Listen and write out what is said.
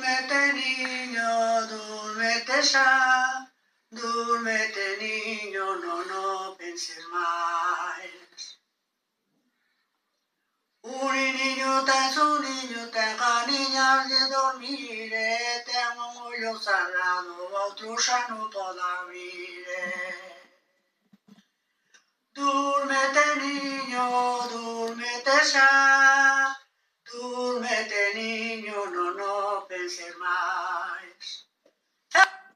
Dúrmete, niño, dúrmete xa, dúrmete, niño, no penses máis. Un niño ten ganiñas de dormir e ten un ollo cerrado, outro xa non pode abrir. Dúrmete, niño, dúrmete xa, dúrmete, niño, no penses máis.